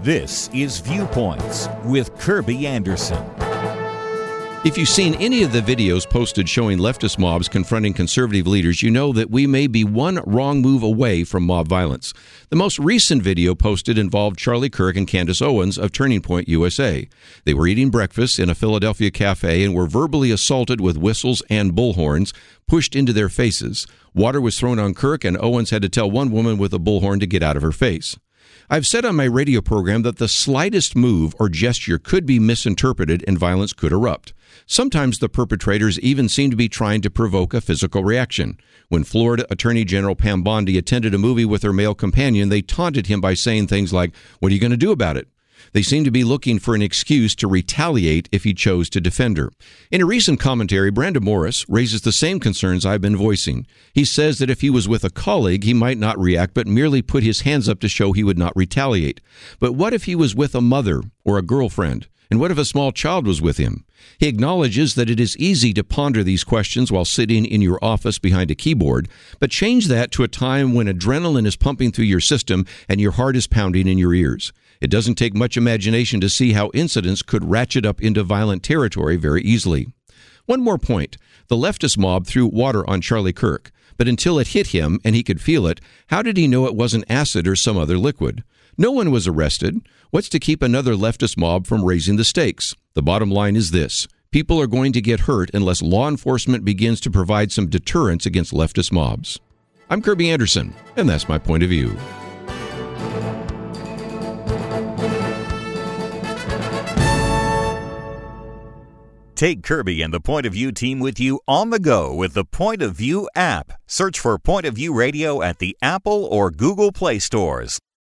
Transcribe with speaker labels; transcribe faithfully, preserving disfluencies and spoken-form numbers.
Speaker 1: This is Viewpoints with Kirby Anderson.
Speaker 2: If you've seen any of the videos posted showing leftist mobs confronting conservative leaders, you know that we may be one wrong move away from mob violence. The most recent video posted involved Charlie Kirk and Candace Owens of Turning Point U S A. They were eating breakfast in a Philadelphia cafe and were verbally assaulted with whistles and bullhorns pushed into their faces. Water was thrown on Kirk, and Owens had to tell one woman with a bullhorn to get out of her face. I've said on my radio program that the slightest move or gesture could be misinterpreted and violence could erupt. Sometimes the perpetrators even seem to be trying to provoke a physical reaction. When Florida Attorney General Pam Bondi attended a movie with her male companion, they taunted him by saying things like, "What are you going to do about it?" They seem to be looking for an excuse to retaliate if he chose to defend her. In a recent commentary, Brandon Morris raises the same concerns I've been voicing. He says that if he was with a colleague, he might not react, but merely put his hands up to show he would not retaliate. But what if he was with a mother or a girlfriend? And what if a small child was with him? He acknowledges that it is easy to ponder these questions while sitting in your office behind a keyboard, but change that to a time when adrenaline is pumping through your system and your heart is pounding in your ears. It doesn't take much imagination to see how incidents could ratchet up into violent territory very easily. One more point. The leftist mob threw water on Charlie Kirk, but until it hit him and he could feel it, how did he know it wasn't acid or some other liquid? No one was arrested. What's to keep another leftist mob from raising the stakes? The bottom line is this. People are going to get hurt unless law enforcement begins to provide some deterrence against leftist mobs. I'm Kirby Anderson, and that's my point of view.
Speaker 1: Take Kirby and the Point of View team with you on the go with the Point of View app. Search for Point of View Radio at the Apple or Google Play stores.